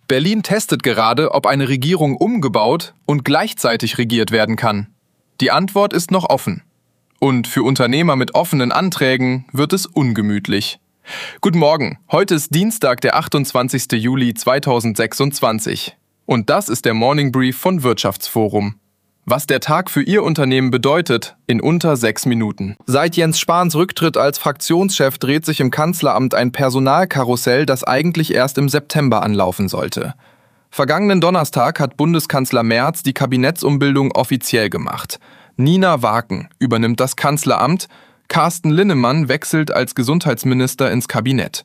Berlin testet gerade, ob eine Regierung umgebaut und gleichzeitig regiert werden kann. Die Antwort ist noch offen. Und für Unternehmer mit offenen Anträgen wird es ungemütlich. Guten Morgen, heute ist Dienstag, der 28. Juli 2026. Und das ist der Morning Brief von Wirtschaftsforum. Was der Tag für Ihr Unternehmen bedeutet, in unter 6 Minuten. Seit Jens Spahns Rücktritt als Fraktionschef dreht sich im Kanzleramt ein Personalkarussell, das eigentlich erst im September anlaufen sollte. Vergangenen Donnerstag hat Bundeskanzler Merz die Kabinettsumbildung offiziell gemacht. Nina Waken übernimmt das Kanzleramt, Carsten Linnemann wechselt als Gesundheitsminister ins Kabinett.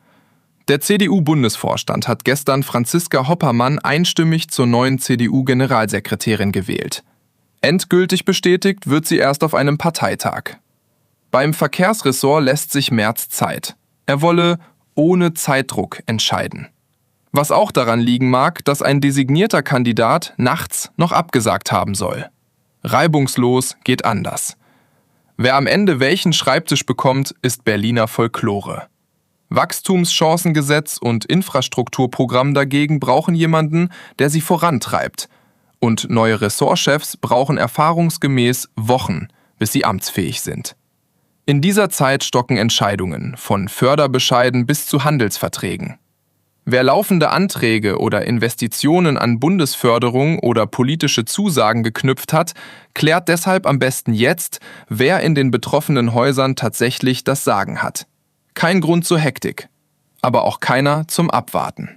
Der CDU-Bundesvorstand hat gestern Franziska Hoppermann einstimmig zur neuen CDU-Generalsekretärin gewählt. Endgültig bestätigt wird sie erst auf einem Parteitag. Beim Verkehrsressort lässt sich Merz Zeit. Er wolle ohne Zeitdruck entscheiden. Was auch daran liegen mag, dass ein designierter Kandidat nachts noch abgesagt haben soll. Reibungslos geht anders. Wer am Ende welchen Schreibtisch bekommt, ist Berliner Folklore. Wachstumschancengesetz und Infrastrukturprogramm dagegen brauchen jemanden, der sie vorantreibt. Und neue Ressortchefs brauchen erfahrungsgemäß Wochen, bis sie amtsfähig sind. In dieser Zeit stocken Entscheidungen, von Förderbescheiden bis zu Handelsverträgen. Wer laufende Anträge oder Investitionen an Bundesförderung oder politische Zusagen geknüpft hat, klärt deshalb am besten jetzt, wer in den betroffenen Häusern tatsächlich das Sagen hat. Kein Grund zur Hektik, aber auch keiner zum Abwarten.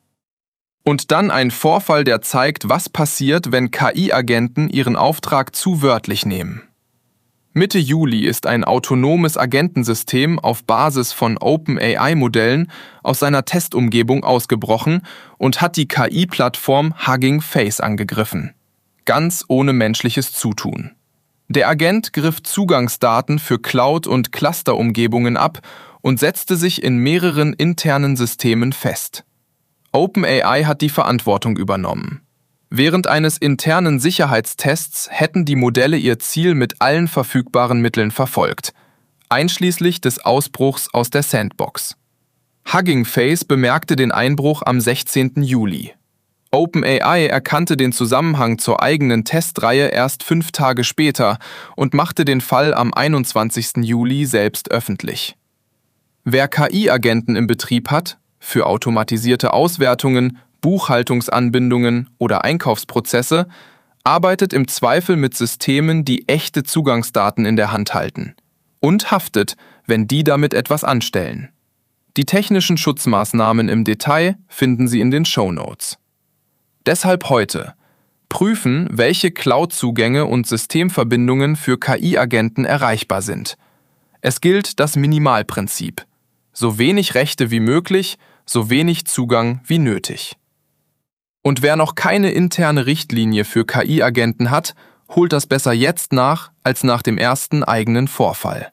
Und dann ein Vorfall, der zeigt, was passiert, wenn KI-Agenten ihren Auftrag zu wörtlich nehmen. Mitte Juli ist ein autonomes Agentensystem auf Basis von OpenAI-Modellen aus seiner Testumgebung ausgebrochen und hat die KI-Plattform Hugging Face angegriffen. Ganz ohne menschliches Zutun. Der Agent griff Zugangsdaten für Cloud- und Clusterumgebungen ab und setzte sich in mehreren internen Systemen fest. OpenAI hat die Verantwortung übernommen. Während eines internen Sicherheitstests hätten die Modelle ihr Ziel mit allen verfügbaren Mitteln verfolgt, einschließlich des Ausbruchs aus der Sandbox. Hugging Face bemerkte den Einbruch am 16. Juli. OpenAI erkannte den Zusammenhang zur eigenen Testreihe erst 5 Tage später und machte den Fall am 21. Juli selbst öffentlich. Wer KI-Agenten im Betrieb hat, für automatisierte Auswertungen, Buchhaltungsanbindungen oder Einkaufsprozesse, arbeitet im Zweifel mit Systemen, die echte Zugangsdaten in der Hand halten und haftet, wenn die damit etwas anstellen. Die technischen Schutzmaßnahmen im Detail finden Sie in den Shownotes. Deshalb heute: Prüfen, welche Cloud-Zugänge und Systemverbindungen für KI-Agenten erreichbar sind. Es gilt das Minimalprinzip: so wenig Rechte wie möglich, so wenig Zugang wie nötig. Und wer noch keine interne Richtlinie für KI-Agenten hat, holt das besser jetzt nach, als nach dem ersten eigenen Vorfall.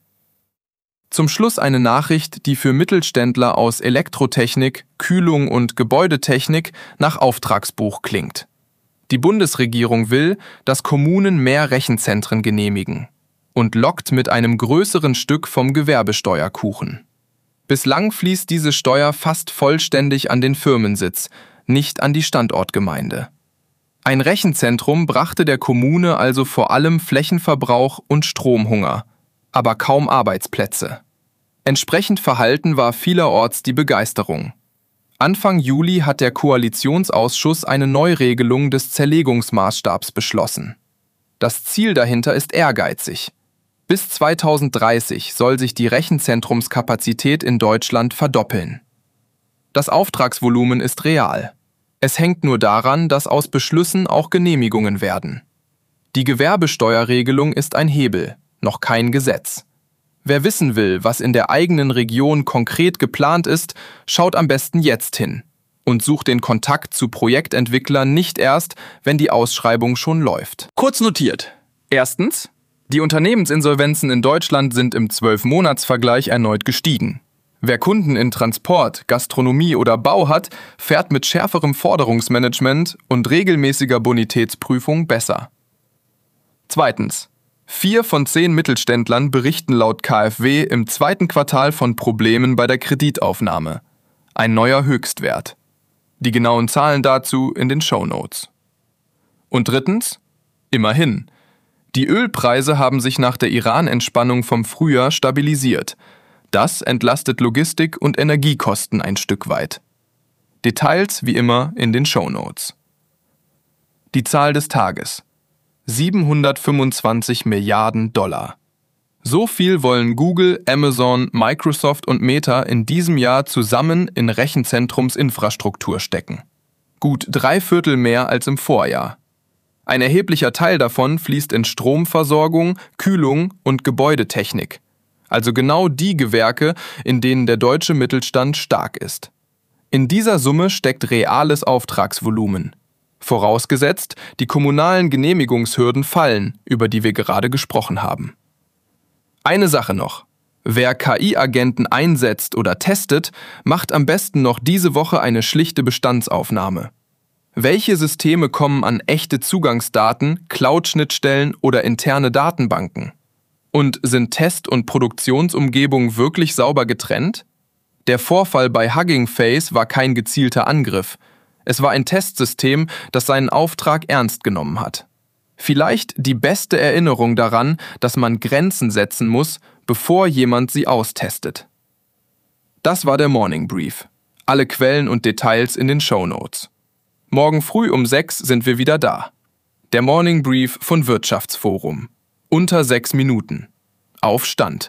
Zum Schluss eine Nachricht, die für Mittelständler aus Elektrotechnik, Kühlung und Gebäudetechnik nach Auftragsbuch klingt. Die Bundesregierung will, dass Kommunen mehr Rechenzentren genehmigen und lockt mit einem größeren Stück vom Gewerbesteuerkuchen. Bislang fließt diese Steuer fast vollständig an den Firmensitz, nicht an die Standortgemeinde. Ein Rechenzentrum brachte der Kommune also vor allem Flächenverbrauch und Stromhunger, aber kaum Arbeitsplätze. Entsprechend verhalten war vielerorts die Begeisterung. Anfang Juli hat der Koalitionsausschuss eine Neuregelung des Zerlegungsmaßstabs beschlossen. Das Ziel dahinter ist ehrgeizig. Bis 2030 soll sich die Rechenzentrumskapazität in Deutschland verdoppeln. Das Auftragsvolumen ist real. Es hängt nur daran, dass aus Beschlüssen auch Genehmigungen werden. Die Gewerbesteuerregelung ist ein Hebel, noch kein Gesetz. Wer wissen will, was in der eigenen Region konkret geplant ist, schaut am besten jetzt hin und sucht den Kontakt zu Projektentwicklern nicht erst, wenn die Ausschreibung schon läuft. Kurz notiert: Erstens: Die Unternehmensinsolvenzen in Deutschland sind im 12-Monats-Vergleich erneut gestiegen. Wer Kunden in Transport, Gastronomie oder Bau hat, fährt mit schärferem Forderungsmanagement und regelmäßiger Bonitätsprüfung besser. Zweitens: 4 von 10 Mittelständlern berichten laut KfW im 2. Quartal von Problemen bei der Kreditaufnahme. Ein neuer Höchstwert. Die genauen Zahlen dazu in den Shownotes. Und drittens, immerhin. Die Ölpreise haben sich nach der Iran-Entspannung vom Frühjahr stabilisiert. Das entlastet Logistik- und Energiekosten ein Stück weit. Details wie immer in den Shownotes. Die Zahl des Tages: 725 Milliarden $. So viel wollen Google, Amazon, Microsoft und Meta in diesem Jahr zusammen in Rechenzentrumsinfrastruktur stecken. Gut 3/4 mehr als im Vorjahr. Ein erheblicher Teil davon fließt in Stromversorgung, Kühlung und Gebäudetechnik, also genau die Gewerke, in denen der deutsche Mittelstand stark ist. In dieser Summe steckt reales Auftragsvolumen. Vorausgesetzt, die kommunalen Genehmigungshürden fallen, über die wir gerade gesprochen haben. Eine Sache noch: Wer KI-Agenten einsetzt oder testet, macht am besten noch diese Woche eine schlichte Bestandsaufnahme. Welche Systeme kommen an echte Zugangsdaten, Cloud-Schnittstellen oder interne Datenbanken? Und sind Test- und Produktionsumgebung wirklich sauber getrennt? Der Vorfall bei Hugging Face war kein gezielter Angriff. Es war ein Testsystem, das seinen Auftrag ernst genommen hat. Vielleicht die beste Erinnerung daran, dass man Grenzen setzen muss, bevor jemand sie austestet. Das war der Morning Brief. Alle Quellen und Details in den Shownotes. Morgen früh um 6 sind wir wieder da. Der Morning Brief von Wirtschaftsforum. Unter 6 Minuten. Auf Stand.